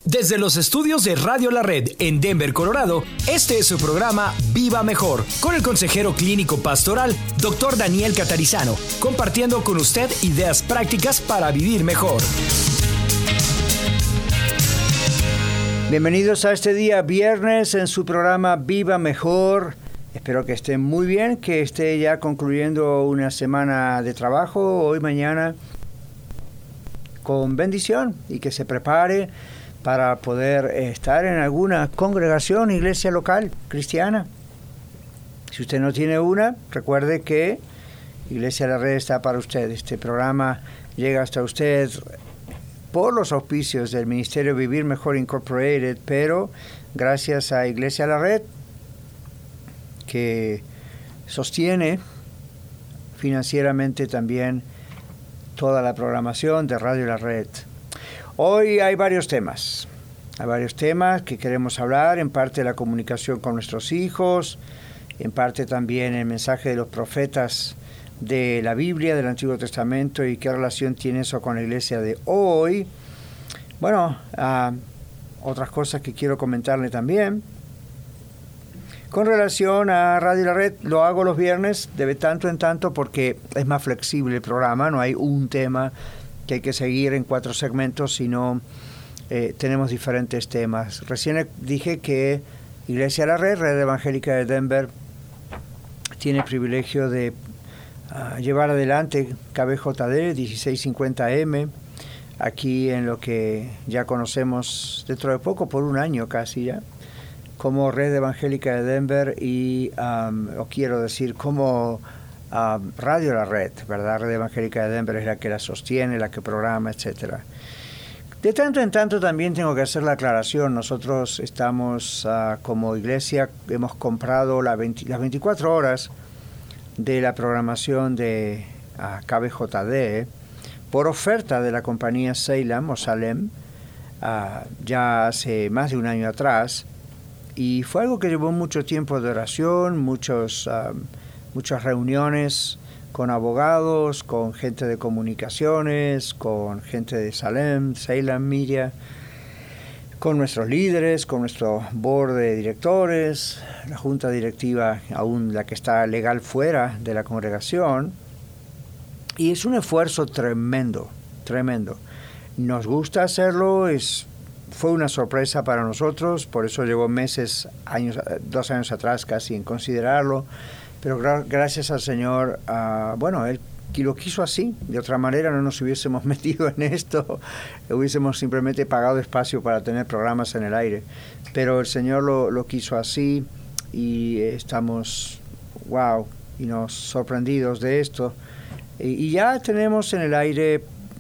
Desde los estudios de Radio La Red en Denver, Colorado, este es su programa Viva Mejor, con el consejero clínico pastoral, Dr. Daniel Catarizano, compartiendo con usted ideas prácticas para vivir mejor. Bienvenidos a este día viernes en su programa Viva Mejor. Espero que estén muy bien, que esté ya concluyendo una semana de trabajo hoy, mañana, con bendición y que se prepare para poder estar en alguna congregación, iglesia local, cristiana. Si usted no tiene una, recuerde que Iglesia La Red está para usted. Este programa llega hasta usted por los auspicios del Ministerio Vivir Mejor Incorporated, pero gracias a Iglesia La Red, que sostiene financieramente también toda la programación de Radio La Red. Hoy hay varios temas que queremos hablar, en parte la comunicación con nuestros hijos, en parte también el mensaje de los profetas de la Biblia, del Antiguo Testamento, y qué relación tiene eso con la iglesia de hoy. Bueno, otras cosas que quiero comentarle también. Con relación a Radio La Red, lo hago los viernes de tanto en tanto porque es más flexible el programa, no hay un tema que hay que seguir en 4 segmentos, sino tenemos diferentes temas. Recién dije que Iglesia La Red, Red Evangélica de Denver, tiene el privilegio de llevar adelante KBJD 1650M, aquí en lo que ya conocemos dentro de poco, por un año casi ya, como Red Evangélica de Denver y, o quiero decir, como Radio La Red, ¿verdad? Red Evangélica de Denver es la que la sostiene, la que programa, etcétera. De tanto en tanto también tengo que hacer la aclaración. Nosotros estamos como iglesia, hemos comprado las 24 horas de la programación de KBJD por oferta de la compañía Salem o Salem ya hace más de un año atrás, y fue algo que llevó mucho tiempo de oración, muchas reuniones con abogados, con gente de comunicaciones, con gente de Salem Media, con nuestros líderes, con nuestro board de directores, la junta directiva, aún la que está legal fuera de la congregación. Y es un esfuerzo tremendo, tremendo. Nos gusta hacerlo, fue una sorpresa para nosotros, por eso llevó meses, 2 años atrás casi en considerarlo, pero gracias al Señor, Él lo quiso así. De otra manera no nos hubiésemos metido en esto, hubiésemos simplemente pagado espacio para tener programas en el aire, pero el Señor lo quiso así, y estamos sorprendidos de esto, y ya tenemos en el aire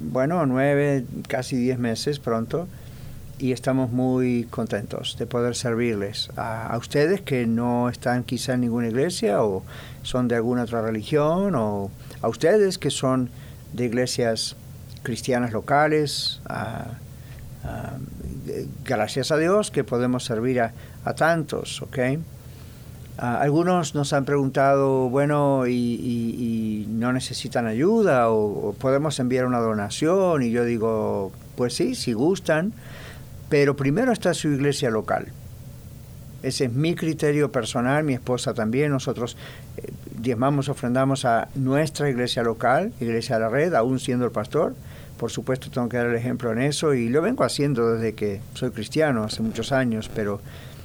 9, casi 10 meses pronto, y estamos muy contentos de poder servirles a ustedes que no están quizá en ninguna iglesia o son de alguna otra religión, o a ustedes que son de iglesias cristianas locales. Gracias a Dios que podemos servir a tantos, ¿ok? Algunos nos han preguntado, y no necesitan ayuda o podemos enviar una donación, y yo digo, pues sí, si gustan, pero primero está su iglesia local. Ese es mi criterio personal, mi esposa también. Nosotros diezmamos, ofrendamos a nuestra iglesia local, Iglesia La Red, aún siendo el pastor. Por supuesto tengo que dar el ejemplo en eso, y lo vengo haciendo desde que soy cristiano, hace muchos años, pero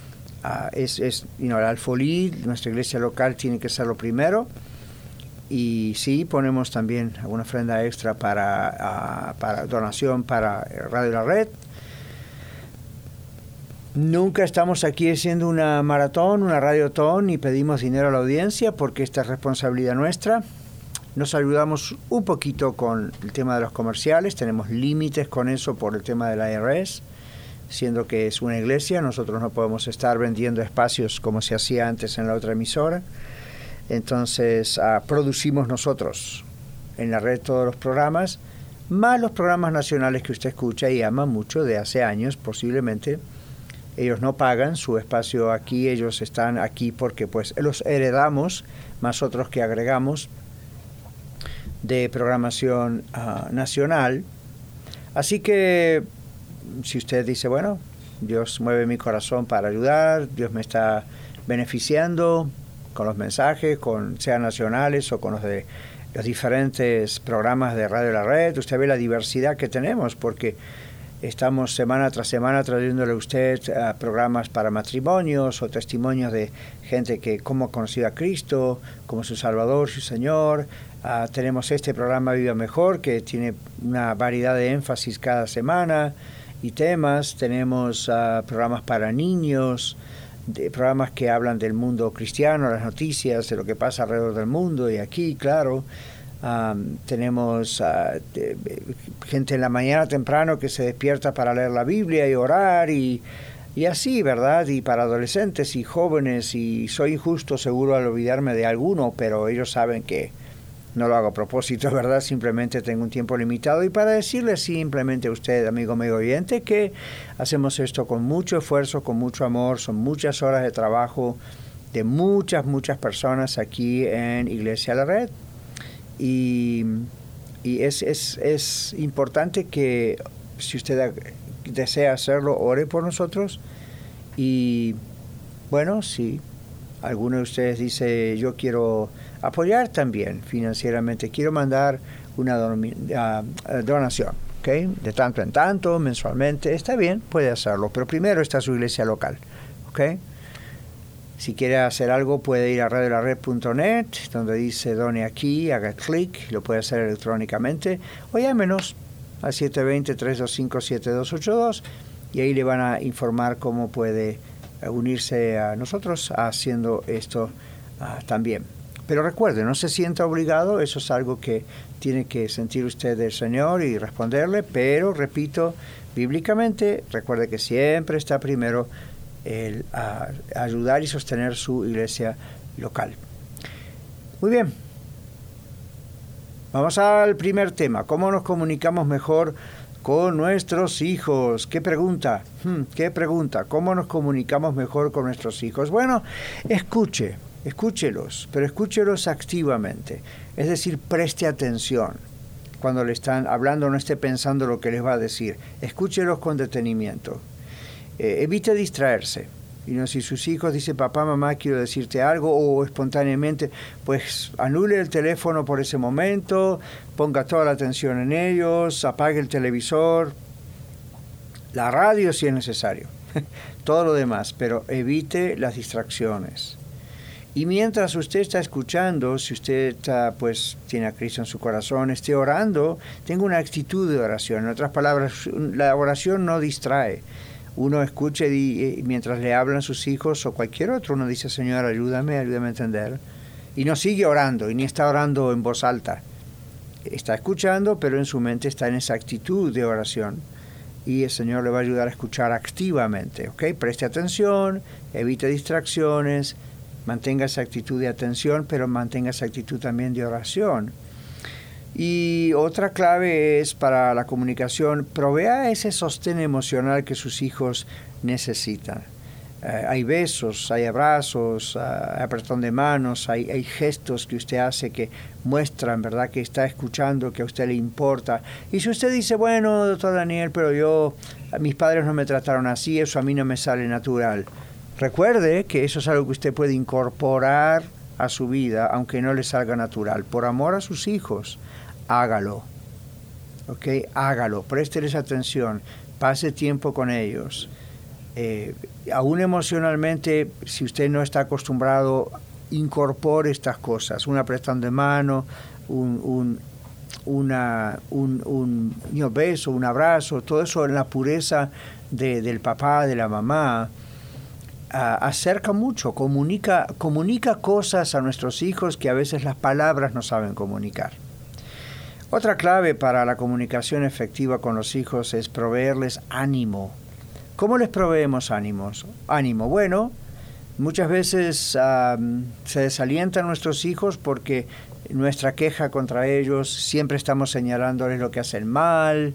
el alfolí, nuestra iglesia local, tiene que ser lo primero. Y sí, ponemos también alguna ofrenda extra para donación para Radio La Red. Nunca estamos aquí haciendo una maratón, una radiotón, y pedimos dinero a la audiencia, porque esta es responsabilidad nuestra. Nos ayudamos un poquito con el tema de los comerciales, tenemos límites con eso por el tema del IRS, siendo que es una iglesia, nosotros no podemos estar vendiendo espacios como se hacía antes en la otra emisora. Entonces producimos nosotros en la red todos los programas, más los programas nacionales que usted escucha y ama mucho de hace años posiblemente. Ellos no pagan su espacio aquí, ellos están aquí porque pues los heredamos, más otros que agregamos de programación nacional. Así que si usted dice, bueno, Dios mueve mi corazón para ayudar, Dios me está beneficiando con los mensajes, sean nacionales o con los de los diferentes programas de Radio La Red. Usted ve la diversidad que tenemos, porque estamos semana tras semana trayéndole a usted programas para matrimonios o testimonios de gente que cómo ha conocido a Cristo como su Salvador, su Señor. Tenemos este programa Viva Mejor, que tiene una variedad de énfasis cada semana y temas. Tenemos programas para niños, programas que hablan del mundo cristiano, las noticias de lo que pasa alrededor del mundo y aquí, claro. Tenemos gente en la mañana temprano que se despierta para leer la Biblia y orar y así, ¿verdad? Y para adolescentes y jóvenes, y soy injusto seguro al olvidarme de alguno, pero ellos saben que no lo hago a propósito, ¿verdad? Simplemente tengo un tiempo limitado, y para decirle simplemente a usted, amigo oyente, que hacemos esto con mucho esfuerzo, con mucho amor. Son muchas horas de trabajo de muchas personas aquí en Iglesia La Red. Y es importante que, si usted desea hacerlo, ore por nosotros. Y bueno, si alguno de ustedes dice, yo quiero apoyar también financieramente, quiero mandar una donación, ¿okay? De tanto en tanto, mensualmente, está bien, puede hacerlo, pero primero está su iglesia local, ¿okay? Si quiere hacer algo, puede ir a radiolared.net, donde dice done aquí, haga clic, lo puede hacer electrónicamente, o llámenos al 720-325-7282, y ahí le van a informar cómo puede unirse a nosotros haciendo esto también. Pero recuerde, no se sienta obligado, eso es algo que tiene que sentir usted del Señor y responderle, pero repito, bíblicamente, recuerde que siempre está primero el ayudar y sostener su iglesia local. Muy bien, vamos al primer tema. ¿Cómo nos comunicamos mejor con nuestros hijos? ¿Qué pregunta? ¿Cómo nos comunicamos mejor con nuestros hijos? Bueno, escúchelos, pero escúchelos activamente. Es decir, preste atención. Cuando le están hablando, no esté pensando lo que les va a decir. Escúchelos con detenimiento. Evite distraerse. Y no, si sus hijos dicen, papá, mamá, quiero decirte algo, o espontáneamente, pues anule el teléfono por ese momento, ponga toda la atención en ellos, apague el televisor, la radio si es necesario, todo lo demás, pero evite las distracciones. Y mientras usted está escuchando, si usted pues tiene a Cristo en su corazón, esté orando, tenga una actitud de oración. En otras palabras, la oración no distrae. Uno escucha y mientras le hablan sus hijos o cualquier otro, uno dice, Señor, ayúdame a entender. Y no sigue orando, y ni está orando en voz alta. Está escuchando, pero en su mente está en esa actitud de oración. Y el Señor le va a ayudar a escuchar activamente, ¿ok? Preste atención, evite distracciones, mantenga esa actitud de atención, pero mantenga esa actitud también de oración. Y otra clave es para la comunicación, provea ese sostén emocional que sus hijos necesitan. Hay besos, hay abrazos, hay apretón de manos, hay gestos que usted hace que muestran, ¿verdad?, que está escuchando, que a usted le importa. Y si usted dice, bueno, doctor Daniel, pero mis padres no me trataron así, eso a mí no me sale natural. Recuerde que eso es algo que usted puede incorporar a su vida, aunque no le salga natural. Por amor a sus hijos, hágalo. ¿Ok? Hágalo, présteles atención, pase tiempo con ellos. Aún emocionalmente, si usted no está acostumbrado, incorpore estas cosas. Un apretón de mano, un beso, un abrazo, todo eso en la pureza del papá, de la mamá. Acerca mucho, comunica cosas a nuestros hijos que a veces las palabras no saben comunicar. Otra clave para la comunicación efectiva con los hijos es proveerles ánimo. ¿Cómo les proveemos ánimo? Bueno, muchas veces se desalientan nuestros hijos porque nuestra queja contra ellos, siempre estamos señalándoles lo que hacen mal.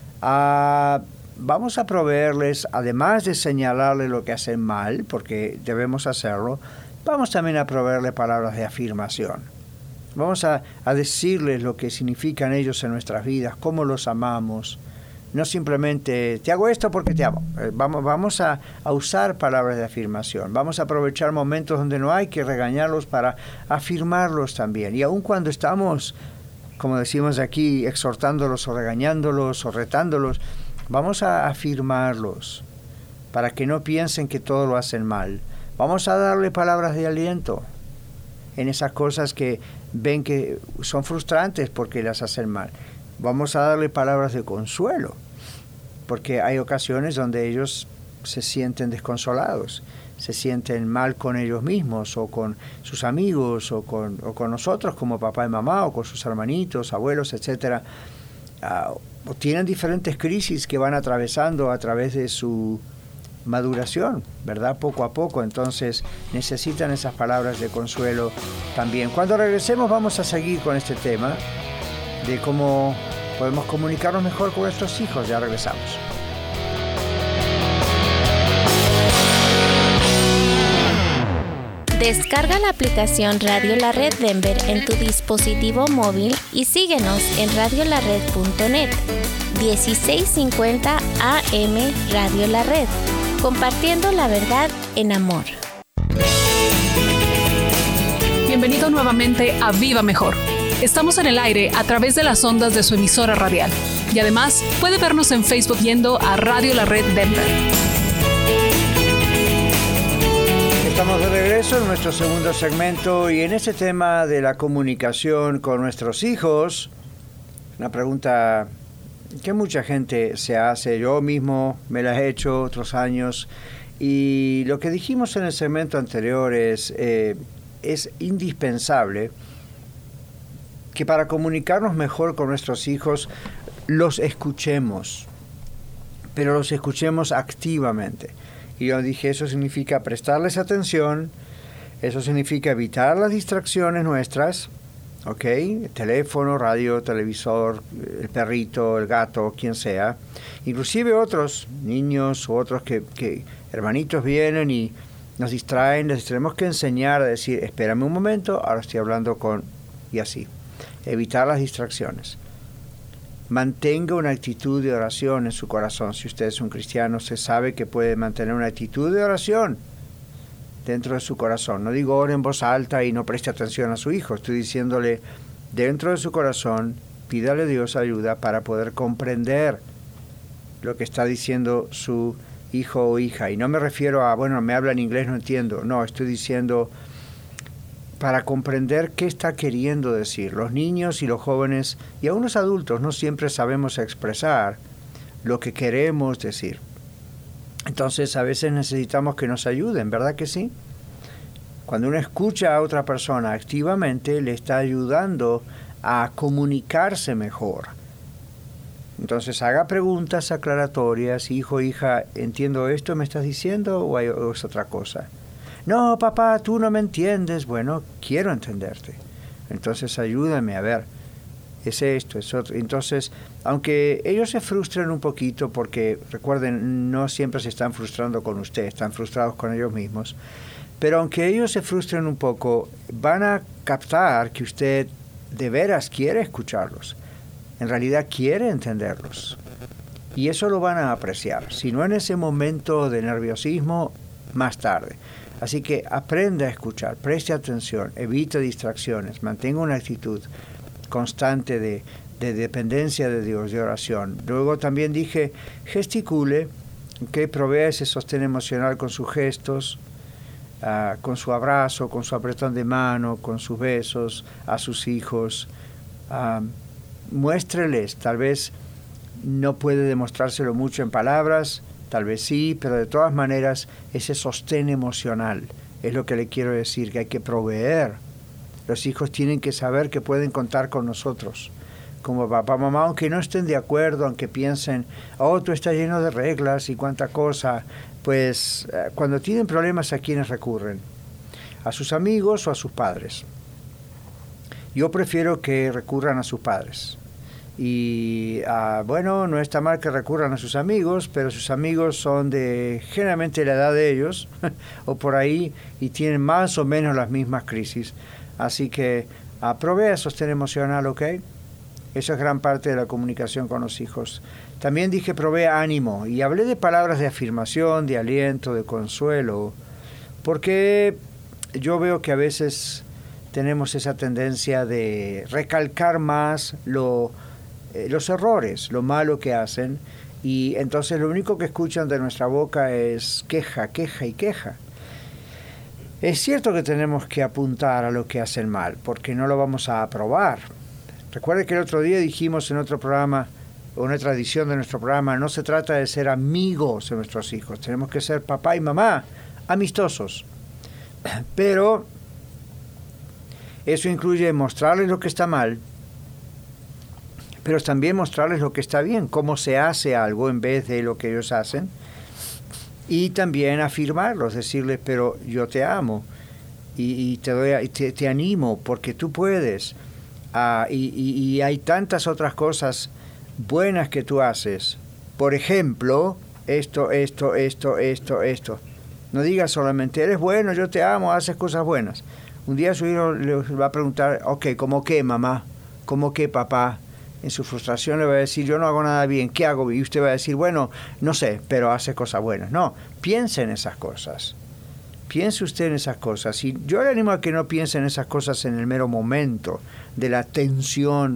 Vamos a proveerles, además de señalarles lo que hacen mal, porque debemos hacerlo, vamos también a proveerles palabras de afirmación. Vamos a decirles lo que significan ellos en nuestras vidas, cómo los amamos, No simplemente, te hago esto porque te amo. Vamos a usar palabras de afirmación. Vamos a aprovechar momentos donde no hay que regañarlos para afirmarlos también. Y aun cuando estamos, como decimos aquí, exhortándolos o regañándolos o retándolos, vamos a afirmarlos para que no piensen que todo lo hacen mal. Vamos a darle palabras de aliento en esas cosas que ven que son frustrantes porque las hacen mal. Vamos a darle palabras de consuelo, porque hay ocasiones donde ellos se sienten desconsolados, se sienten mal con ellos mismos o con sus amigos o con nosotros como papá y mamá o con sus hermanitos, abuelos, etcétera. O tienen diferentes crisis que van atravesando a través de su maduración, ¿verdad? Poco a poco, entonces necesitan esas palabras de consuelo también. Cuando regresemos vamos a seguir con este tema de cómo podemos comunicarnos mejor con nuestros hijos. Ya regresamos. Descarga la aplicación Radio La Red Denver en tu dispositivo móvil y síguenos en radiolared.net. 1650 AM Radio La Red, compartiendo la verdad en amor. Bienvenido nuevamente a Viva Mejor. Estamos en el aire a través de las ondas de su emisora radial. Y además, puede vernos en Facebook yendo a Radio La Red Denver. Estamos de regreso en nuestro segundo segmento y en este tema de la comunicación con nuestros hijos, una pregunta que mucha gente se hace, yo mismo me la he hecho otros años, y lo que dijimos en el segmento anterior es indispensable que para comunicarnos mejor con nuestros hijos los escuchemos, pero los escuchemos activamente. Y yo dije, eso significa prestarles atención, eso significa evitar las distracciones nuestras, ¿ok? El teléfono, radio, televisor, el perrito, el gato, quien sea. Inclusive otros niños u otros que hermanitos vienen y nos distraen, les tenemos que enseñar a decir, espérame un momento, ahora estoy hablando con... y así. Evitar las distracciones. Mantenga una actitud de oración en su corazón. Si usted es un cristiano, usted sabe que puede mantener una actitud de oración dentro de su corazón. No digo ore en voz alta y no preste atención a su hijo. Estoy diciéndole, dentro de su corazón, pídale a Dios ayuda para poder comprender lo que está diciendo su hijo o hija. Y no me refiero a, bueno, me habla en inglés, no entiendo. No, estoy diciendo para comprender qué está queriendo decir. Los niños y los jóvenes y aún los adultos no siempre sabemos expresar lo que queremos decir. Entonces a veces necesitamos que nos ayuden, ¿verdad que sí? Cuando uno escucha a otra persona activamente, le está ayudando a comunicarse mejor. Entonces haga preguntas aclaratorias, hijo, hija, ¿entiendo esto me estás diciendo o es otra cosa? No, papá, tú no me entiendes. Bueno, quiero entenderte. Entonces ayúdame a ver. Es esto, es otro. Entonces, aunque ellos se frustren un poquito, porque recuerden, no siempre se están frustrando con usted, están frustrados con ellos mismos. Pero aunque ellos se frustren un poco, van a captar que usted de veras quiere escucharlos. En realidad quiere entenderlos. Y eso lo van a apreciar. Si no en ese momento de nerviosismo, más tarde. Así que aprenda a escuchar, preste atención, evite distracciones, mantenga una actitud constante de dependencia de Dios, de oración. Luego también dije, gesticule, que provea ese sostén emocional con sus gestos, con su abrazo, con su apretón de mano, con sus besos a sus hijos. Muéstreles, tal vez no puede demostrárselo mucho en palabras, tal vez sí, pero de todas maneras ese sostén emocional es lo que le quiero decir, que hay que proveer. Los hijos tienen que saber que pueden contar con nosotros. Como papá, mamá, aunque no estén de acuerdo, aunque piensen, oh, tú estás lleno de reglas y cuánta cosa, pues cuando tienen problemas, ¿a quiénes recurren? ¿A sus amigos o a sus padres? Yo prefiero que recurran a sus padres. Y bueno, no está mal que recurran a sus amigos, pero sus amigos son de generalmente la edad de ellos o por ahí y tienen más o menos las mismas crisis. Así que provea sostén emocional, ¿ok? Eso es gran parte de la comunicación con los hijos. También dije provea ánimo y hablé de palabras de afirmación, de aliento, de consuelo, porque yo veo que a veces tenemos esa tendencia de recalcar más los errores, lo malo que hacen, y entonces lo único que escuchan de nuestra boca es queja, queja y queja. Es cierto que tenemos que apuntar a lo que hacen mal, porque no lo vamos a aprobar. Recuerde que el otro día dijimos en otro programa, o en otra edición de nuestro programa, no se trata de ser amigos de nuestros hijos, tenemos que ser papá y mamá amistosos. Pero eso incluye mostrarles lo que está mal, pero también mostrarles lo que está bien, cómo se hace algo en vez de lo que ellos hacen, y también afirmarlos, decirles, pero yo te amo y te animo porque tú puedes. Y hay tantas otras cosas buenas que tú haces. Por ejemplo, esto. No digas solamente, eres bueno, yo te amo, haces cosas buenas. Un día su hijo le va a preguntar, ok, ¿cómo qué, mamá? ¿Cómo qué, papá? En su frustración le va a decir, yo no hago nada bien, ¿qué hago? Y usted va a decir, bueno, no sé, pero hace cosas buenas. No, piense en esas cosas. Piense usted en esas cosas. Y yo le animo a que no piense en esas cosas en el mero momento de la tensión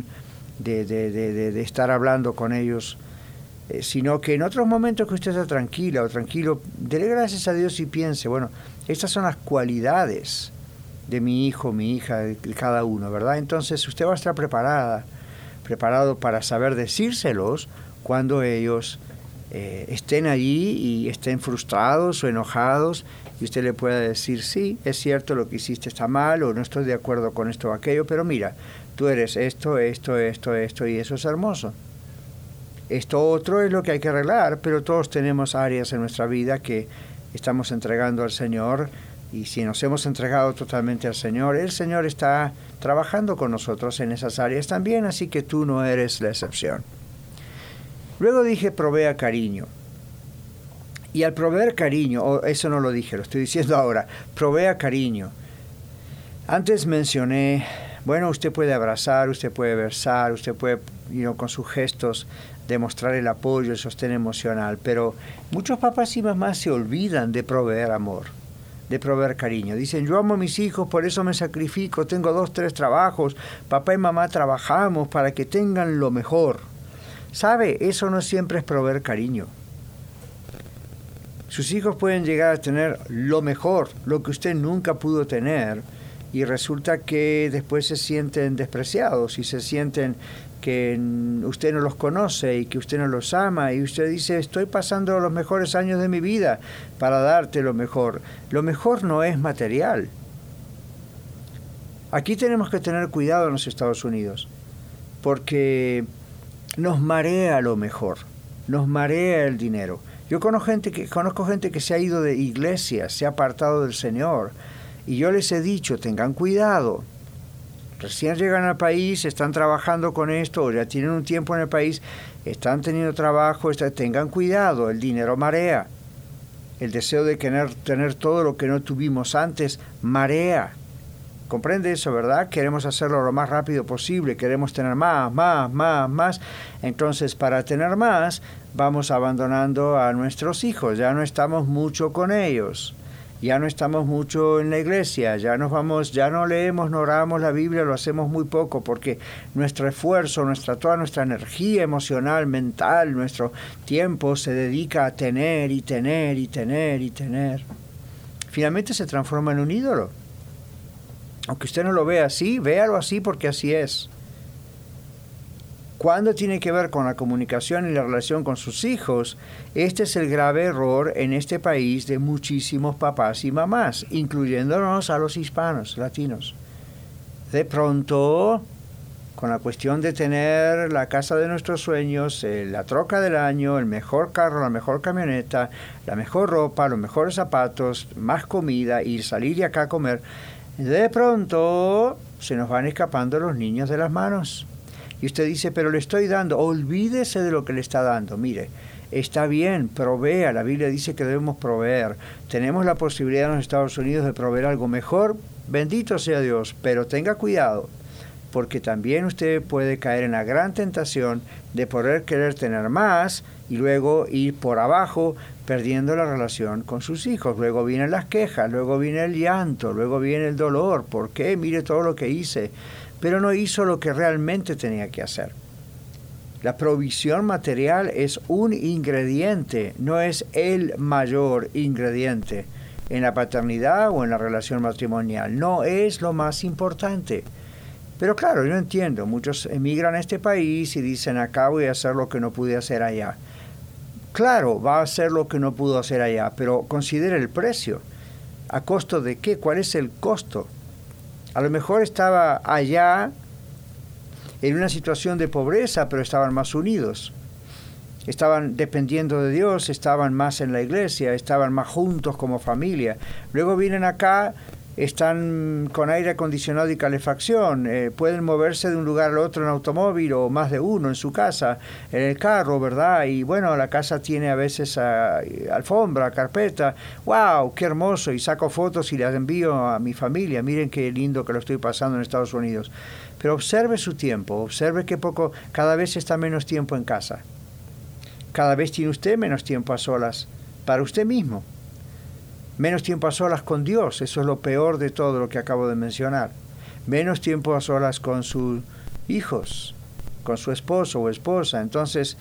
de estar hablando con ellos, sino que en otros momentos que usted está tranquila o tranquilo, dele gracias a Dios y piense, bueno, estas son las cualidades de mi hijo, mi hija, de cada uno, ¿verdad? Entonces usted va a estar preparado para saber decírselos cuando ellos estén allí y estén frustrados o enojados, y usted le pueda decir, sí, es cierto, lo que hiciste está mal, o no estoy de acuerdo con esto o aquello, pero mira, tú eres esto, y eso es hermoso. Esto otro es lo que hay que arreglar, pero todos tenemos áreas en nuestra vida que estamos entregando al Señor, y si nos hemos entregado totalmente al Señor, el Señor está trabajando con nosotros en esas áreas también, así que tú no eres la excepción. Luego dije, provea cariño. Y al proveer cariño, eso no lo dije, lo estoy diciendo ahora, provea cariño. Antes mencioné, bueno, usted puede abrazar, usted puede besar, usted puede, con sus gestos, demostrar el apoyo, el sostén emocional, pero muchos papás y mamás se olvidan de proveer amor, de proveer cariño. Dicen, yo amo a mis hijos, por eso me sacrifico, tengo 2, 3 trabajos, papá y mamá trabajamos para que tengan lo mejor. ¿Sabe? Eso no siempre es proveer cariño. Sus hijos pueden llegar a tener lo mejor, lo que usted nunca pudo tener, y resulta que después se sienten despreciados y se sienten que usted no los conoce y que usted no los ama, y usted dice, estoy pasando los mejores años de mi vida para darte lo mejor. Lo mejor no es material. Aquí tenemos que tener cuidado en los Estados Unidos, porque nos marea lo mejor, nos marea el dinero. Yo conozco gente que se ha ido de iglesias, se ha apartado del Señor, y yo les he dicho, tengan cuidado. Recién llegan al país, están trabajando con esto, o ya tienen un tiempo en el país, están teniendo trabajo, tengan cuidado, el dinero marea. El deseo de tener todo lo que no tuvimos antes marea. ¿Comprende eso, verdad? Queremos hacerlo lo más rápido posible, queremos tener más. Entonces, para tener más, vamos abandonando a nuestros hijos, ya no estamos mucho con ellos, ya no estamos mucho en la iglesia, ya no leemos, no oramos la Biblia, lo hacemos muy poco, porque nuestro esfuerzo, toda nuestra energía emocional, mental, nuestro tiempo se dedica a tener. Finalmente se transforma en un ídolo. Aunque usted no lo vea así, véalo así porque así es. Cuando tiene que ver con la comunicación y la relación con sus hijos, este es el grave error en este país de muchísimos papás y mamás, incluyéndonos a los hispanos, latinos. De pronto, con la cuestión de tener la casa de nuestros sueños, la troca del año, el mejor carro, la mejor camioneta, la mejor ropa, los mejores zapatos, más comida y salir y acá a comer, de pronto se nos van escapando los niños de las manos. Y usted dice, pero le estoy dando. Olvídese de lo que le está dando. Mire, está bien, provea. La Biblia dice que debemos proveer. Tenemos la posibilidad en los Estados Unidos de proveer algo mejor. Bendito sea Dios, pero tenga cuidado. porque también usted puede caer en la gran tentación de poder querer tener más y luego ir por abajo perdiendo la relación con sus hijos. Luego vienen las quejas, luego viene el llanto, luego viene el dolor. ¿Por qué? Mire todo lo que hice. Pero no hizo lo que realmente tenía que hacer. La provisión material es un ingrediente, no es el mayor ingrediente en la paternidad o en la relación matrimonial. No es lo más importante. Pero claro, yo entiendo, muchos emigran a este país y dicen, acá voy a hacer lo que no pude hacer allá. Claro, va a hacer lo que no pudo hacer allá, pero considere el precio. ¿A costo de qué? ¿Cuál es el costo? A lo mejor estaba allá en una situación de pobreza, pero estaban más unidos. Estaban dependiendo de Dios, estaban más en la iglesia, estaban más juntos como familia. Luego vienen acá, están con aire acondicionado y calefacción, pueden moverse de un lugar al otro en automóvil o más de uno en su casa, en el carro, ¿verdad? Y bueno, la casa tiene a veces alfombra, carpeta. ¡Wow! ¡Qué hermoso! Y saco fotos y las envío a mi familia. Miren qué lindo que lo estoy pasando en Estados Unidos. Pero observe su tiempo, observe que cada vez está menos tiempo en casa. Cada vez tiene usted menos tiempo a solas para usted mismo. Menos tiempo a solas con Dios, eso es lo peor de todo lo que acabo de mencionar. Menos tiempo a solas con sus hijos, con su esposo o esposa. Entonces,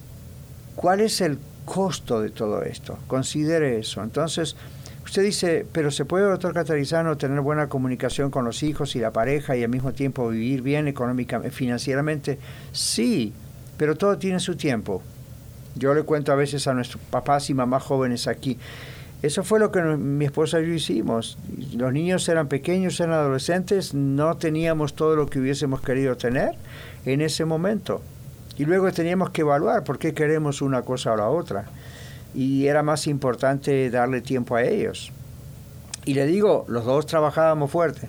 ¿cuál es el costo de todo esto? Considere eso. Entonces, usted dice, pero ¿se puede, doctor Catarizano, tener buena comunicación con los hijos y la pareja y al mismo tiempo vivir bien económicamente, financieramente? Sí, pero todo tiene su tiempo. Yo le cuento a veces a nuestros papás y mamás jóvenes aquí, eso fue lo que mi esposa y yo hicimos. Los niños eran pequeños, eran adolescentes, no teníamos todo lo que hubiésemos querido tener en ese momento. Y luego teníamos que evaluar por qué queremos una cosa o la otra. Y era más importante darle tiempo a ellos. Y le digo, los dos trabajábamos fuerte.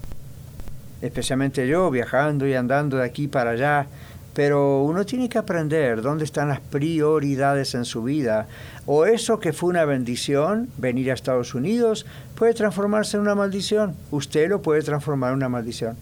Especialmente yo, viajando y andando de aquí para allá. Pero uno tiene que aprender dónde están las prioridades en su vida. O eso que fue una bendición, venir a Estados Unidos, puede transformarse en una maldición. Usted lo puede transformar en una maldición.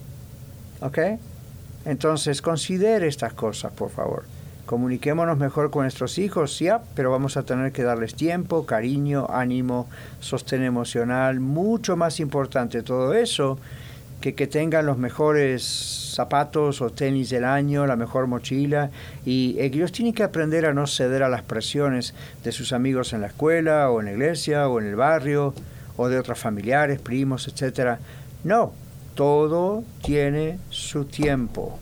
¿Ok? Entonces, considere estas cosas, por favor. Comuniquémonos mejor con nuestros hijos, ya, pero vamos a tener que darles tiempo, cariño, ánimo, sostén emocional. Mucho más importante todo eso que tengan los mejores zapatos o tenis del año, la mejor mochila, y ellos tienen que aprender a no ceder a las presiones de sus amigos en la escuela o en la iglesia o en el barrio o de otros familiares, primos, etcétera. No, todo tiene su tiempo.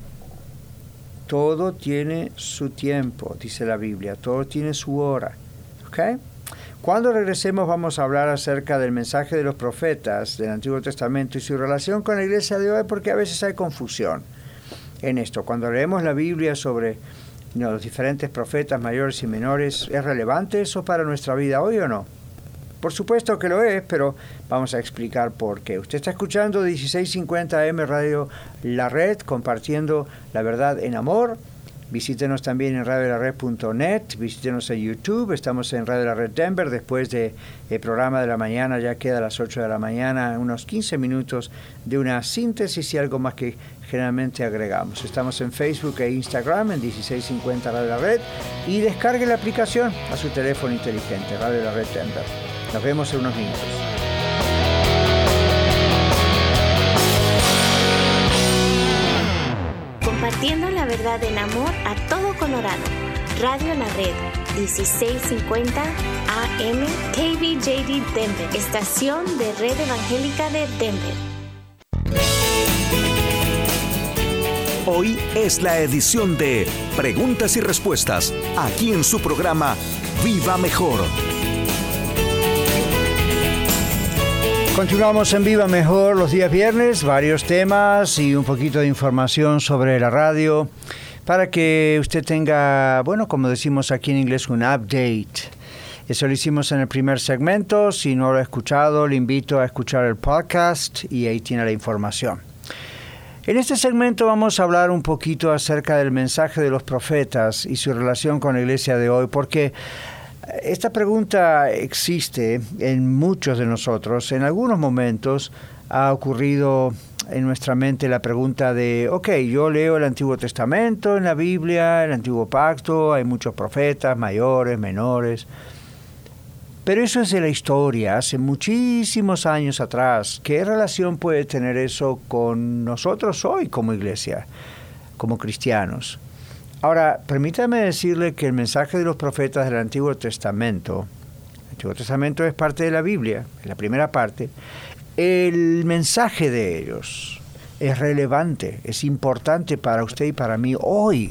Todo tiene su tiempo, dice la Biblia, todo tiene su hora. ¿Ok? Cuando regresemos vamos a hablar acerca del mensaje de los profetas del Antiguo Testamento y su relación con la iglesia de hoy, porque a veces hay confusión en esto. Cuando leemos la Biblia sobre los diferentes profetas mayores y menores, ¿es relevante eso para nuestra vida hoy o no? Por supuesto que lo es, pero vamos a explicar por qué. Usted está escuchando 1650 AM Radio La Red, compartiendo la verdad en amor. Visítenos también en radiolared.net, visítenos en YouTube, estamos en Radio La Red Denver, después del programa de la mañana, ya queda a las 8 de la mañana, unos 15 minutos de una síntesis y algo más que generalmente agregamos. Estamos en Facebook e Instagram, en 1650 Radio La Red, y descargue la aplicación a su teléfono inteligente, Radio La Red Denver. Nos vemos en unos minutos. Compartiendo la verdad en amor a todo Colorado. Radio La Red, 1650 AM, KBJD Denver, estación de Red Evangélica de Denver. Hoy es la edición de Preguntas y Respuestas, aquí en su programa Viva Mejor. Continuamos en Viva Mejor los días viernes, varios temas y un poquito de información sobre la radio para que usted tenga, bueno, como decimos aquí en inglés, un update. Eso lo hicimos en el primer segmento. Si no lo ha escuchado, le invito a escuchar el podcast y ahí tiene la información. En este segmento vamos a hablar un poquito acerca del mensaje de los profetas y su relación con la iglesia de hoy, porque esta pregunta existe en muchos de nosotros. En algunos momentos ha ocurrido en nuestra mente la pregunta de, yo leo el Antiguo Testamento en la Biblia, el Antiguo Pacto, hay muchos profetas, mayores, menores, pero eso es de la historia, hace muchísimos años atrás. ¿Qué relación puede tener eso con nosotros hoy como iglesia, como cristianos? Ahora, permítame decirle que el mensaje de los profetas del Antiguo Testamento es parte de la Biblia, es la primera parte. El mensaje de ellos es relevante, es importante para usted y para mí hoy.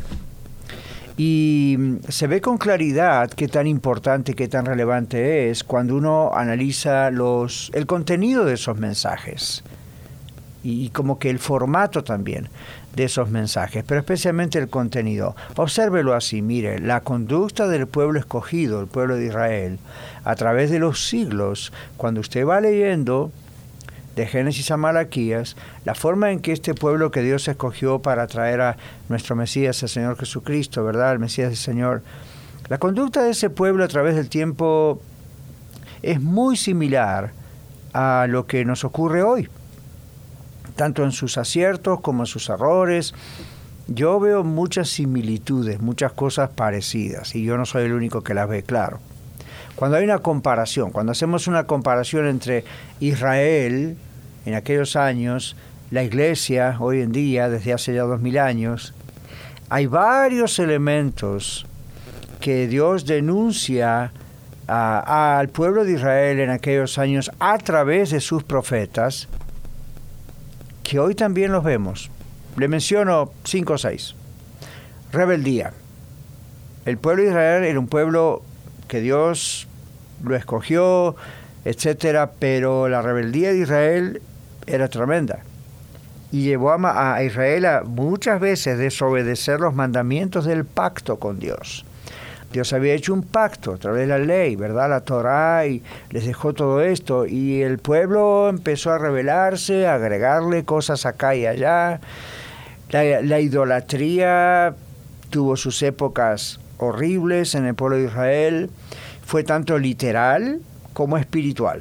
Y se ve con claridad qué tan importante, qué tan relevante es cuando uno analiza el contenido de esos mensajes y como que el formato también de esos mensajes, pero especialmente el contenido. Obsérvelo así, mire, la conducta del pueblo escogido, el pueblo de Israel, a través de los siglos, cuando usted va leyendo de Génesis a Malaquías, la forma en que este pueblo que Dios escogió para traer a nuestro Mesías, el Señor Jesucristo, ¿verdad? El Mesías del Señor. La conducta de ese pueblo a través del tiempo es muy similar a lo que nos ocurre hoy, tanto en sus aciertos como en sus errores. Yo veo muchas similitudes, muchas cosas parecidas, y yo no soy el único que las ve, claro. Cuando hay una comparación, cuando hacemos una comparación entre Israel en aquellos años, la iglesia hoy en día, desde hace ya 2000 años, hay varios elementos que Dios denuncia al pueblo de Israel en aquellos años a través de sus profetas, que hoy también los vemos. Le menciono 5 o 6. Rebeldía. El pueblo de Israel era un pueblo que Dios lo escogió, etcétera, pero la rebeldía de Israel era tremenda y llevó a Israel a muchas veces desobedecer los mandamientos del pacto con Dios. Dios había hecho un pacto a través de la ley, ¿verdad? La Torá, y les dejó todo esto, y el pueblo empezó a rebelarse, a agregarle cosas acá y allá. La idolatría tuvo sus épocas horribles en el pueblo de Israel. Fue tanto literal como espiritual.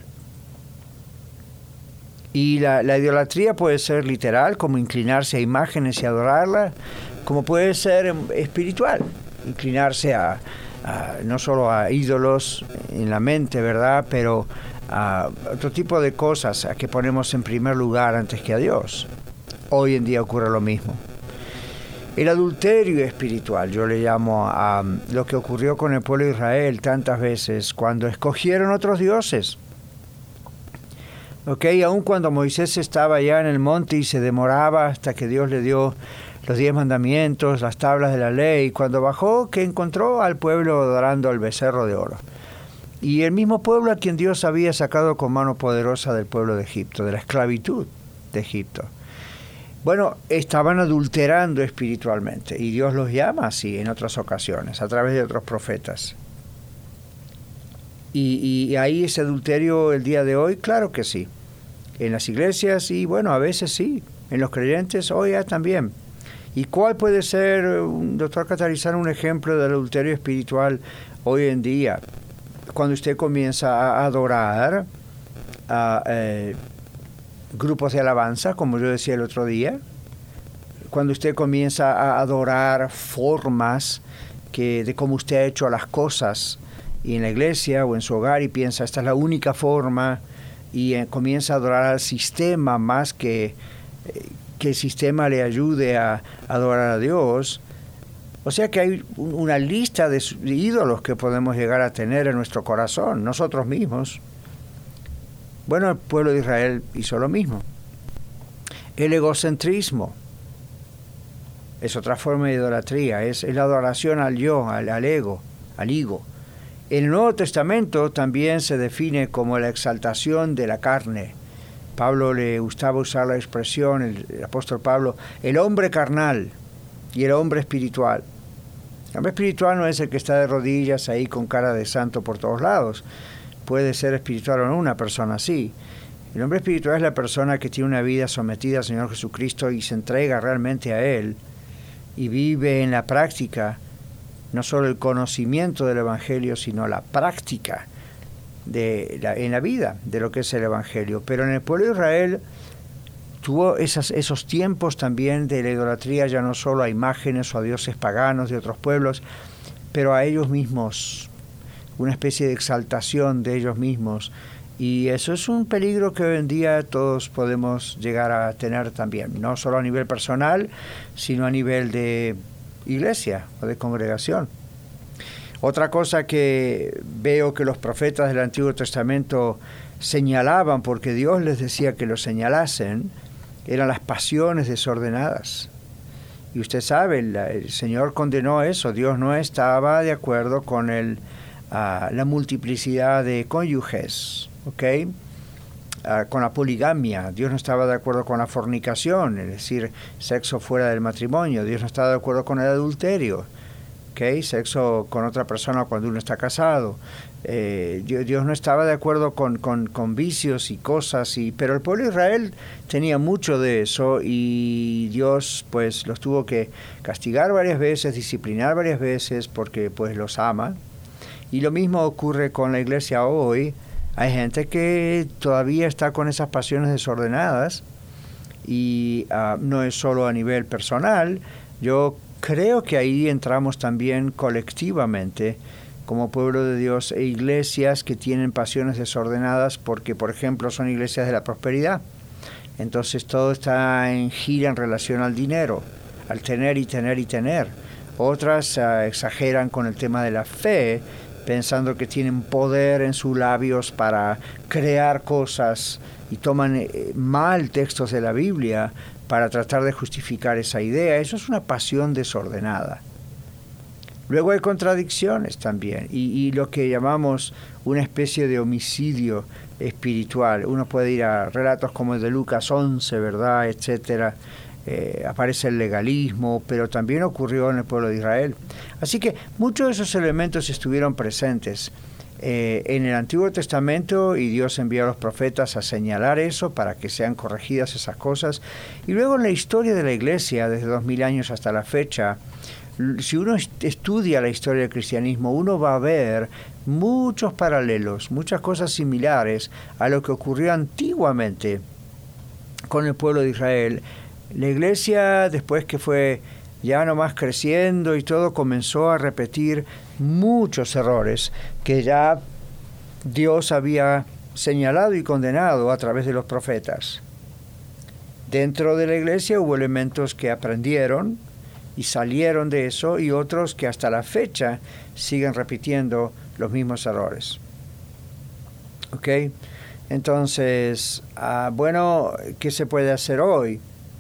Y la idolatría puede ser literal, como inclinarse a imágenes y adorarlas, como puede ser espiritual, inclinarse a no solo a ídolos en la mente, ¿verdad?, pero a otro tipo de cosas a que ponemos en primer lugar antes que a Dios. Hoy en día ocurre lo mismo. El adulterio espiritual, yo le llamo a lo que ocurrió con el pueblo de Israel tantas veces cuando escogieron otros dioses. Aun cuando Moisés estaba allá en el monte y se demoraba hasta que Dios le dio los 10 mandamientos, las tablas de la ley, cuando bajó, que encontró al pueblo adorando al becerro de oro. Y el mismo pueblo a quien Dios había sacado con mano poderosa del pueblo de Egipto, de la esclavitud de Egipto. Bueno, estaban adulterando espiritualmente, y Dios los llama así en otras ocasiones, a través de otros profetas. Y ahí ese adulterio el día de hoy, claro que sí. En las iglesias, y bueno, a veces sí. En los creyentes, hoy ya también. ¿Y cuál puede ser, doctor Catarizano, un ejemplo del adulterio espiritual hoy en día? Cuando usted comienza a adorar a grupos de alabanza, como yo decía el otro día, cuando usted comienza a adorar formas de cómo usted ha hecho las cosas, y en la iglesia o en su hogar, y piensa, esta es la única forma, y comienza a adorar al sistema más que el sistema le ayude a adorar a Dios. O sea que hay una lista de ídolos que podemos llegar a tener en nuestro corazón, nosotros mismos. Bueno, el pueblo de Israel hizo lo mismo. El egocentrismo es otra forma de idolatría, es la adoración al yo, al ego, al ego. El Nuevo Testamento también se define como la exaltación de la carne. Pablo le gustaba usar la expresión, el apóstol Pablo, el hombre carnal y el hombre espiritual. El hombre espiritual no es el que está de rodillas ahí con cara de santo por todos lados. Puede ser espiritual o no una persona así. El hombre espiritual es la persona que tiene una vida sometida al Señor Jesucristo y se entrega realmente a Él y vive en la práctica no solo el conocimiento del Evangelio, sino la práctica en la vida de lo que es el Evangelio. Pero en el pueblo de Israel tuvo esos tiempos también de la idolatría, ya no solo a imágenes o a dioses paganos de otros pueblos, pero a ellos mismos, una especie de exaltación de ellos mismos. Y eso es un peligro que hoy en día todos podemos llegar a tener también, no solo a nivel personal, sino a nivel de iglesia o de congregación. Otra cosa que veo que los profetas del Antiguo Testamento señalaban, porque Dios les decía que lo señalasen, eran las pasiones desordenadas. Y usted sabe, el Señor condenó eso. Dios no estaba de acuerdo con la multiplicidad de cónyuges, ¿ok? Con la poligamia. Dios no estaba de acuerdo con la fornicación, es decir, sexo fuera del matrimonio. Dios no estaba de acuerdo con el adulterio, ¿ok? Sexo con otra persona cuando uno está casado. Dios no estaba de acuerdo con vicios y cosas, pero el pueblo de Israel tenía mucho de eso y Dios pues los tuvo que castigar varias veces, disciplinar varias veces porque pues los ama. Y lo mismo ocurre con la iglesia hoy. Hay gente que todavía está con esas pasiones desordenadas y no es solo a nivel personal. Yo creo que ahí entramos también colectivamente como pueblo de Dios e iglesias que tienen pasiones desordenadas porque, por ejemplo, son iglesias de la prosperidad. Entonces todo está en gira en relación al dinero, al tener y tener y tener. Otras exageran con el tema de la fe, pensando que tienen poder en sus labios para crear cosas y toman mal textos de la Biblia para tratar de justificar esa idea. Eso es una pasión desordenada. Luego hay contradicciones también y lo que llamamos una especie de homicidio espiritual. Uno puede ir a relatos como el de Lucas 11, ¿verdad?, etcétera. Aparece el legalismo, pero también ocurrió en el pueblo de Israel. Así que muchos de esos elementos estuvieron presentes en el Antiguo Testamento y Dios envió a los profetas a señalar eso para que sean corregidas esas cosas. Y luego en la historia de la Iglesia, desde 2000 años hasta la fecha, si uno estudia la historia del cristianismo, uno va a ver muchos paralelos, muchas cosas similares a lo que ocurrió antiguamente con el pueblo de Israel. La iglesia, después que fue ya nomás creciendo y todo, comenzó a repetir muchos errores que ya Dios había señalado y condenado a través de los profetas. Dentro de la iglesia hubo elementos que aprendieron y salieron de eso y otros que hasta la fecha siguen repitiendo los mismos errores. ¿Ok? Entonces, bueno, ¿qué se puede hacer hoy?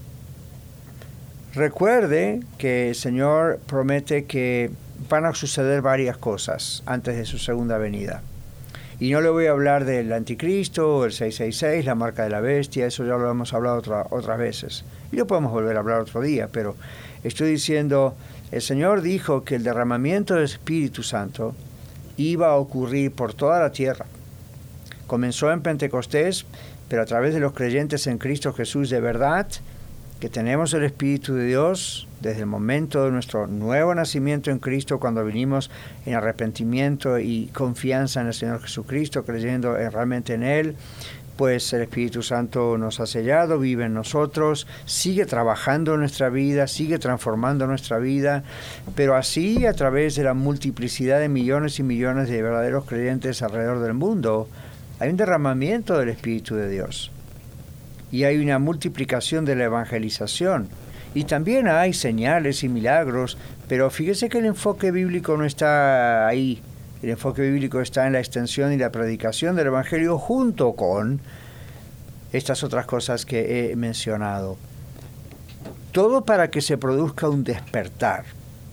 Recuerde que el Señor promete que van a suceder varias cosas antes de su segunda venida. Y no le voy a hablar del anticristo, el 666, la marca de la bestia, eso ya lo hemos hablado otras veces. Y lo podemos volver a hablar otro día, pero estoy diciendo, el Señor dijo que el derramamiento del Espíritu Santo iba a ocurrir por toda la tierra. Comenzó en Pentecostés, pero a través de los creyentes en Cristo Jesús de verdad, que tenemos el Espíritu de Dios desde el momento de nuestro nuevo nacimiento en Cristo, cuando vinimos en arrepentimiento y confianza en el Señor Jesucristo, creyendo realmente en Él, pues el Espíritu Santo nos ha sellado, vive en nosotros, sigue trabajando en nuestra vida, sigue transformando nuestra vida, pero así a través de la multiplicidad de millones y millones de verdaderos creyentes alrededor del mundo, hay un derramamiento del Espíritu de Dios. Y hay una multiplicación de la evangelización. Y también hay señales y milagros, pero fíjese que el enfoque bíblico no está ahí. El enfoque bíblico está en la extensión y la predicación del Evangelio junto con estas otras cosas que he mencionado. Todo para que se produzca un despertar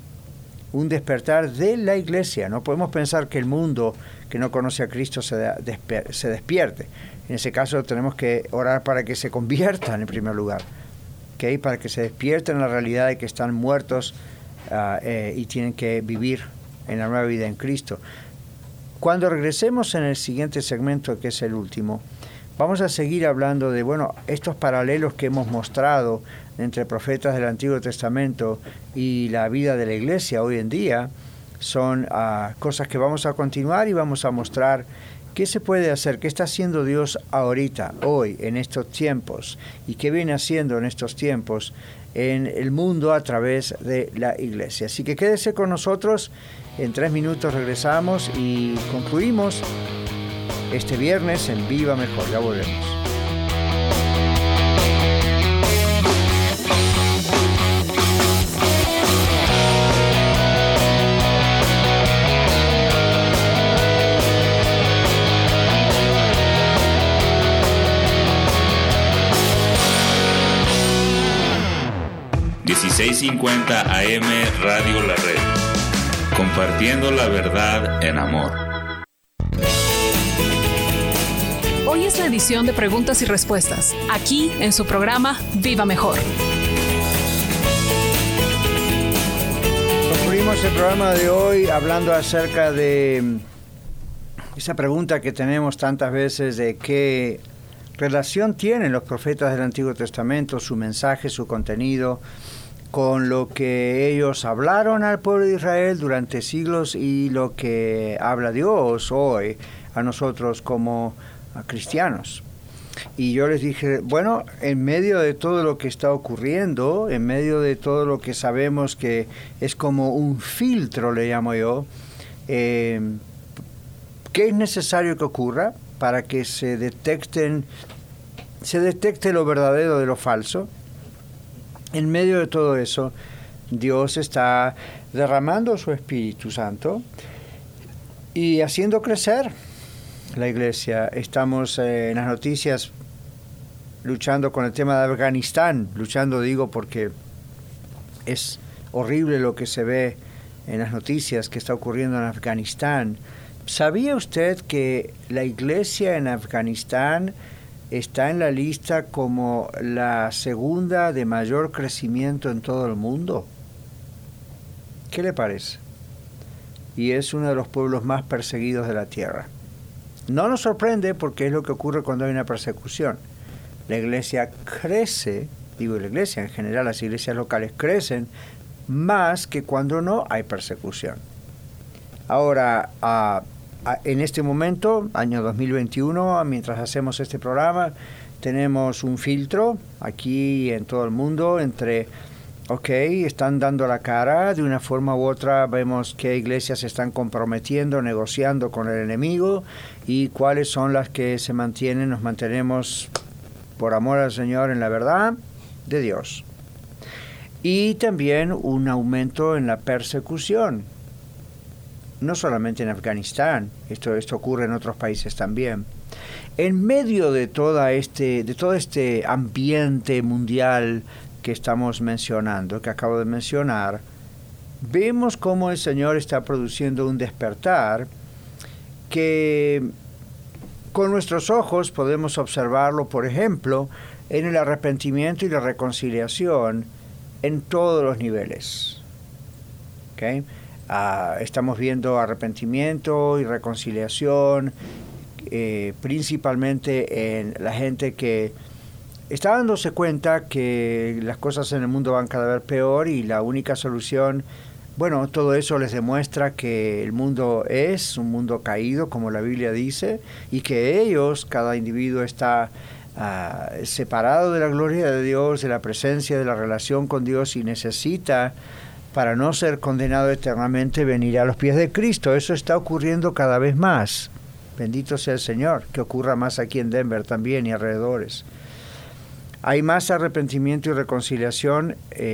de la iglesia. No podemos pensar que el mundo que no conoce a Cristo se despierte. En ese caso tenemos que orar para que se conviertan en primer lugar, ¿okay? Para que se despierten en la realidad de que están muertos y tienen que vivir en la nueva vida en Cristo. Cuando regresemos en el siguiente segmento, que es el último, vamos a seguir hablando de, estos paralelos que hemos mostrado entre profetas del Antiguo Testamento y la vida de la iglesia hoy en día. Son cosas que vamos a continuar y vamos a mostrar ¿Qué se puede hacer? ¿Qué está haciendo Dios ahorita, hoy, en estos tiempos? ¿Y qué viene haciendo en estos tiempos en el mundo a través de la iglesia? Así que quédese con nosotros. En 3 minutos regresamos y concluimos este viernes en Viva Mejor. Ya volvemos. ...1650 AM Radio La Red... compartiendo la verdad en amor. Hoy es la edición de preguntas y respuestas, aquí en su programa Viva Mejor. Concluimos el programa de hoy hablando acerca de esa pregunta que tenemos tantas veces de qué relación tienen los profetas del Antiguo Testamento, su mensaje, su contenido, con lo que ellos hablaron al pueblo de Israel durante siglos y lo que habla Dios hoy a nosotros como cristianos. Y yo les dije, bueno, en medio de todo lo que está ocurriendo, en medio de todo lo que sabemos que es como un filtro, le llamo yo, ¿qué es necesario que ocurra para que se detecte lo verdadero de lo falso? En medio de todo eso, Dios está derramando su Espíritu Santo y haciendo crecer la iglesia. Estamos en las noticias luchando con el tema de Afganistán. Luchando digo porque es horrible lo que se ve en las noticias que está ocurriendo en Afganistán. ¿Sabía usted que la iglesia en Afganistán está en la lista como la segunda de mayor crecimiento en todo el mundo? ¿Qué le parece? Y es uno de los pueblos más perseguidos de la tierra. No nos sorprende porque es lo que ocurre cuando hay una persecución. La iglesia crece, digo la iglesia en general, las iglesias locales crecen más que cuando no hay persecución. Ahora, en este momento, año 2021, mientras hacemos este programa, tenemos un filtro aquí en todo el mundo entre, están dando la cara de una forma u otra, vemos qué iglesias se están comprometiendo, negociando con el enemigo y cuáles son las que se mantienen, nos mantenemos por amor al Señor en la verdad de Dios. Y también un aumento en la persecución. No solamente en Afganistán, esto ocurre en otros países también. En medio de todo este ambiente mundial que estamos mencionando, que acabo de mencionar, vemos cómo el Señor está produciendo un despertar que con nuestros ojos podemos observarlo, por ejemplo, en el arrepentimiento y la reconciliación en todos los niveles. ¿Okay? Estamos viendo arrepentimiento y reconciliación, principalmente en la gente que está dándose cuenta que las cosas en el mundo van cada vez peor y la única solución, bueno, todo eso les demuestra que el mundo es un mundo caído, como la Biblia dice, y que ellos, cada individuo está separado de la gloria de Dios, de la presencia, de la relación con Dios y necesita, para no ser condenado eternamente, venir a los pies de Cristo. Eso está ocurriendo cada vez más. Bendito sea el Señor, que ocurra más aquí en Denver también y alrededores. Hay más arrepentimiento y reconciliación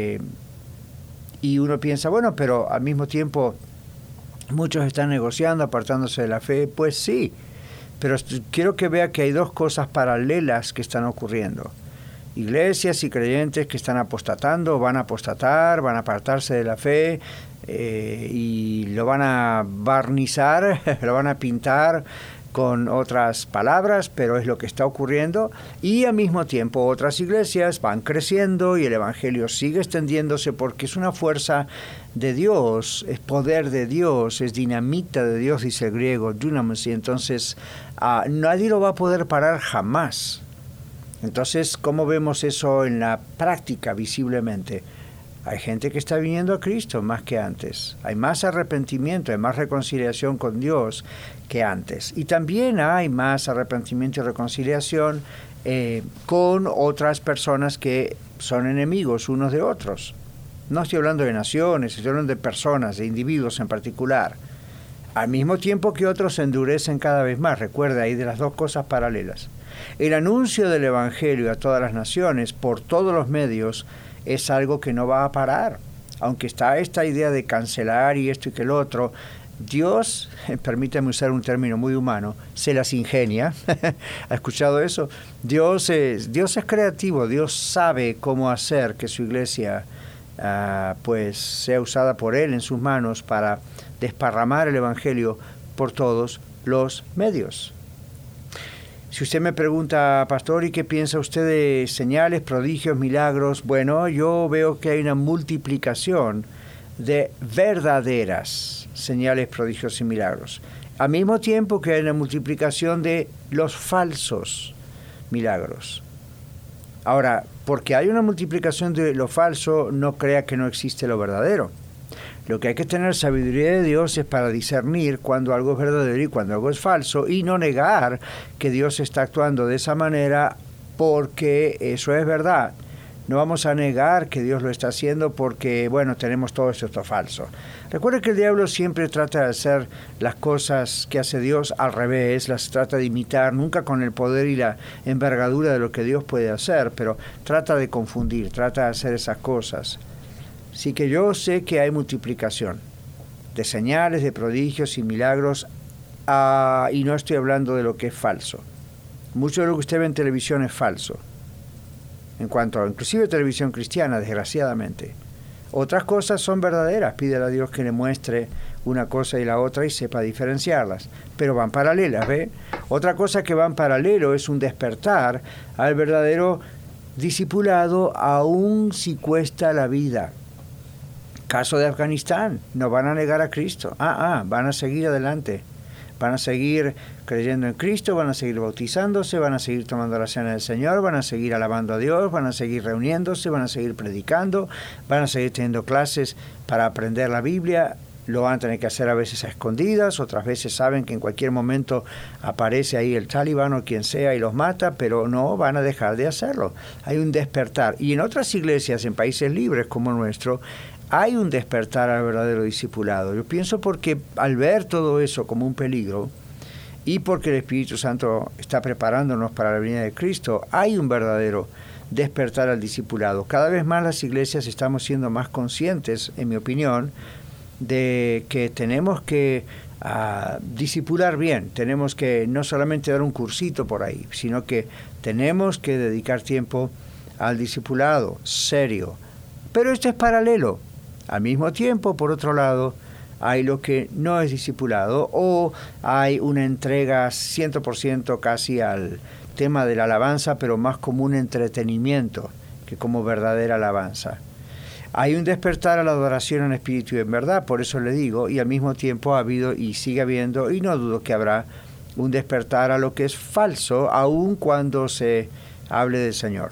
y uno piensa, bueno, pero al mismo tiempo muchos están negociando, apartándose de la fe. Pues sí, pero quiero que vea que hay dos cosas paralelas que están ocurriendo. Iglesias y creyentes que están apostatando, van a apostatar, van a apartarse de la fe y lo van a barnizar, lo van a pintar con otras palabras, pero es lo que está ocurriendo. Y al mismo tiempo otras iglesias van creciendo y el evangelio sigue extendiéndose porque es una fuerza de Dios, es poder de Dios, es dinamita de Dios, dice el griego, dunamis, y entonces nadie lo va a poder parar jamás. Entonces, ¿cómo vemos eso en la práctica visiblemente? Hay gente que está viniendo a Cristo más que antes. Hay más arrepentimiento, hay más reconciliación con Dios que antes. Y también hay más arrepentimiento y reconciliación con otras personas que son enemigos unos de otros. No estoy hablando de naciones, estoy hablando de personas, de individuos en particular. Al mismo tiempo que otros se endurecen cada vez más. Recuerda, hay de las dos cosas paralelas. El anuncio del Evangelio a todas las naciones, por todos los medios, es algo que no va a parar. Aunque está esta idea de cancelar y esto y que el otro, Dios, permítame usar un término muy humano, se las ingenia. ¿Ha escuchado eso? Dios es creativo, Dios sabe cómo hacer que su iglesia pues sea usada por Él en sus manos para desparramar el Evangelio por todos los medios. Si usted me pregunta, pastor, ¿y qué piensa usted de señales, prodigios, milagros? Bueno, yo veo que hay una multiplicación de verdaderas señales, prodigios y milagros, al mismo tiempo que hay una multiplicación de los falsos milagros. Ahora, porque hay una multiplicación de lo falso, no crea que no existe lo verdadero. Lo que hay que tener sabiduría de Dios es para discernir cuando algo es verdadero y cuando algo es falso, y no negar que Dios está actuando de esa manera porque eso es verdad. No vamos a negar que Dios lo está haciendo porque, bueno, tenemos todo esto falso. Recuerde que el diablo siempre trata de hacer las cosas que hace Dios al revés, las trata de imitar, nunca con el poder y la envergadura de lo que Dios puede hacer, pero trata de confundir, trata de hacer esas cosas. Así que yo sé que hay multiplicación de señales, de prodigios y milagros, y no estoy hablando de lo que es falso. Mucho de lo que usted ve en televisión es falso. En cuanto a inclusive televisión cristiana, desgraciadamente. Otras cosas son verdaderas. Pídele a Dios que le muestre una cosa y la otra y sepa diferenciarlas. Pero van paralelas, ¿ve? Otra cosa que va en paralelo es un despertar al verdadero discipulado, aun si cuesta la vida. Caso de Afganistán, no van a negar a Cristo. Van a seguir adelante. Van a seguir creyendo en Cristo, van a seguir bautizándose, van a seguir tomando la cena del Señor, van a seguir alabando a Dios, van a seguir reuniéndose, van a seguir predicando, van a seguir teniendo clases para aprender la Biblia. Lo van a tener que hacer a veces a escondidas, otras veces saben que en cualquier momento aparece ahí el talibán o quien sea y los mata, pero no van a dejar de hacerlo. Hay un despertar. Y en otras iglesias, en países libres como el nuestro, hay un despertar al verdadero discipulado. Yo pienso porque al ver todo eso como un peligro y porque el Espíritu Santo está preparándonos para la venida de Cristo, hay un verdadero despertar al discipulado. Cada vez más las iglesias estamos siendo más conscientes, en mi opinión, de que tenemos que discipular bien. Tenemos que no solamente dar un cursito por ahí, sino que tenemos que dedicar tiempo al discipulado serio. Pero esto es paralelo. Al mismo tiempo, por otro lado, hay lo que no es discipulado, o hay una entrega 100% casi al tema de la alabanza, pero más como un entretenimiento que como verdadera alabanza. Hay un despertar a la adoración en espíritu y en verdad, por eso le digo, y al mismo tiempo ha habido y sigue habiendo, y no dudo que habrá, un despertar a lo que es falso, aun cuando se hable del Señor.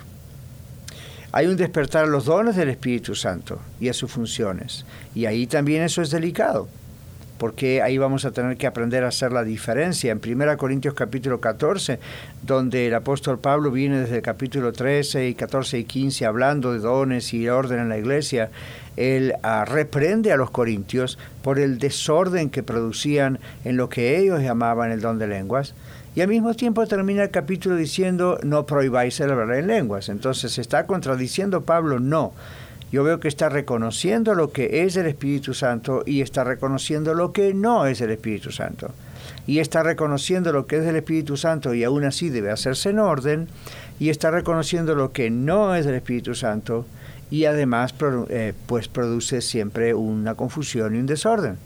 Hay un despertar a los dones del Espíritu Santo y a sus funciones. Y ahí también eso es delicado, porque ahí vamos a tener que aprender a hacer la diferencia. En 1 Corintios capítulo 14, donde el apóstol Pablo viene desde el capítulo 13 y 14 y 15 hablando de dones y orden en la iglesia, él reprende a los corintios por el desorden que producían en lo que ellos llamaban el don de lenguas. Y al mismo tiempo termina el capítulo diciendo, no prohibáis el hablar en lenguas. Entonces, ¿está contradiciendo Pablo? No. Yo veo que está reconociendo lo que es el Espíritu Santo y está reconociendo lo que no es el Espíritu Santo. Y está reconociendo lo que es el Espíritu Santo y aún así debe hacerse en orden. Y está reconociendo lo que no es el Espíritu Santo y además pues produce siempre una confusión y un desorden.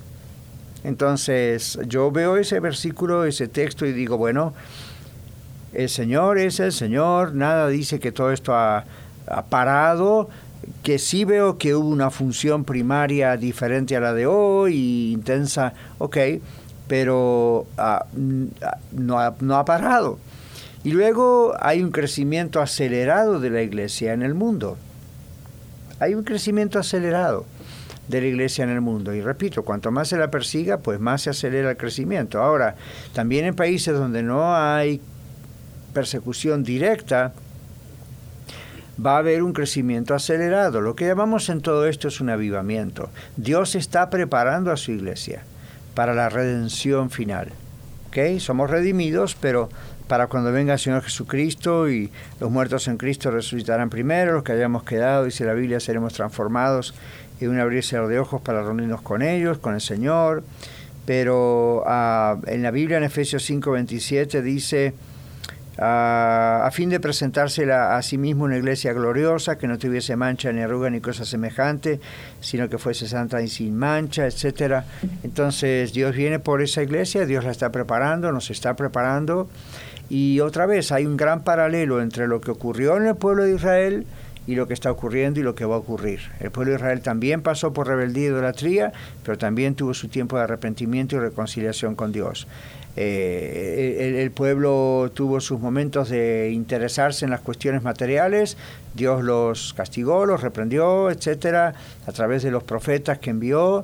Entonces, yo veo ese versículo, ese texto y digo, bueno, el Señor es el Señor, nada dice que todo esto ha parado, que sí veo que hubo una función primaria diferente a la de hoy, intensa, ok, pero no ha parado. Y luego hay un crecimiento acelerado de la iglesia en el mundo. Hay un crecimiento acelerado de la iglesia en el mundo. Y repito, cuanto más se la persiga, pues más se acelera el crecimiento. Ahora, también en países donde no hay persecución directa, va a haber un crecimiento acelerado. Lo que llamamos en todo esto es un avivamiento. Dios está preparando a su iglesia para la redención final. ¿Okay? Somos redimidos, pero para cuando venga el Señor Jesucristo y los muertos en Cristo resucitarán primero, los que hayamos quedado, dice la Biblia, seremos transformados en un abrirse de ojos para reunirnos con ellos, con el Señor. Pero en la Biblia, en Efesios 5:27, dice, a fin de presentársela a sí mismo una iglesia gloriosa, que no tuviese mancha ni arruga ni cosa semejante, sino que fuese santa y sin mancha, etcétera. Entonces Dios viene por esa iglesia, Dios la está preparando, nos está preparando. Y otra vez hay un gran paralelo entre lo que ocurrió en el pueblo de Israel y lo que está ocurriendo y lo que va a ocurrir. El pueblo de Israel también pasó por rebeldía y idolatría, pero también tuvo su tiempo de arrepentimiento y reconciliación con Dios. El pueblo tuvo sus momentos de interesarse en las cuestiones materiales, Dios los castigó, los reprendió, etcétera, a través de los profetas que envió.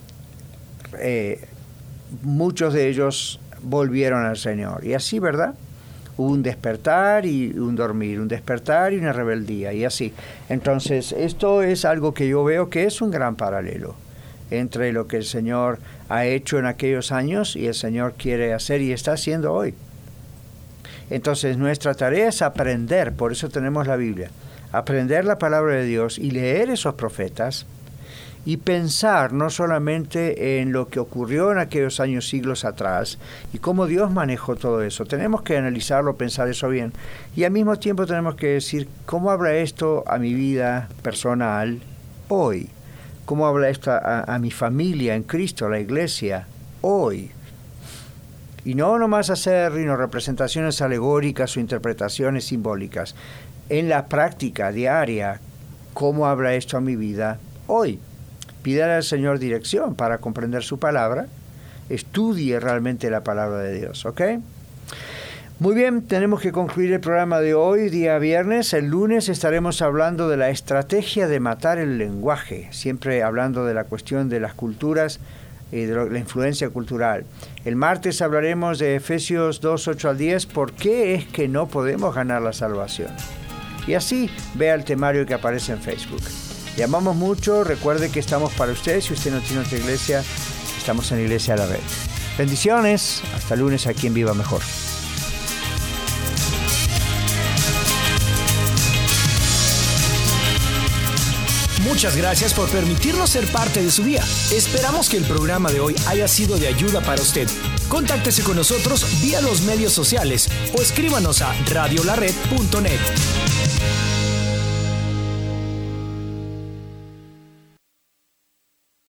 Muchos de ellos volvieron al Señor. Y así, ¿verdad? Hubo un despertar y un dormir, un despertar y una rebeldía, y así. Entonces, esto es algo que yo veo que es un gran paralelo entre lo que el Señor ha hecho en aquellos años y el Señor quiere hacer y está haciendo hoy. Entonces, nuestra tarea es aprender, por eso tenemos la Biblia, aprender la palabra de Dios y leer esos profetas y pensar no solamente en lo que ocurrió en aquellos años, siglos atrás, y cómo Dios manejó todo eso. Tenemos que analizarlo, pensar eso bien, y al mismo tiempo tenemos que decir, ¿cómo habla esto a mi vida personal hoy? ¿Cómo habla esto a mi familia en Cristo, a la iglesia, hoy? Y no nomás hacer representaciones alegóricas o interpretaciones simbólicas. En la práctica diaria, ¿cómo habla esto a mi vida hoy? Pídale al Señor dirección para comprender su palabra. Estudie realmente la palabra de Dios, ¿ok? Muy bien, tenemos que concluir el programa de hoy, día viernes. El lunes estaremos hablando de la estrategia de matar el lenguaje, siempre hablando de la cuestión de las culturas y de la influencia cultural. El martes hablaremos de Efesios 2, 8 al 10, ¿por qué es que no podemos ganar la salvación? Y así vea el temario que aparece en Facebook. Le amamos mucho, recuerde que estamos para usted. Si usted no tiene otra iglesia, estamos en la Iglesia de la Red. Bendiciones, hasta lunes aquí en Viva Mejor. Muchas gracias por permitirnos ser parte de su día. Esperamos que el programa de hoy haya sido de ayuda para usted. Contáctese con nosotros vía los medios sociales o escríbanos a radiolared.net.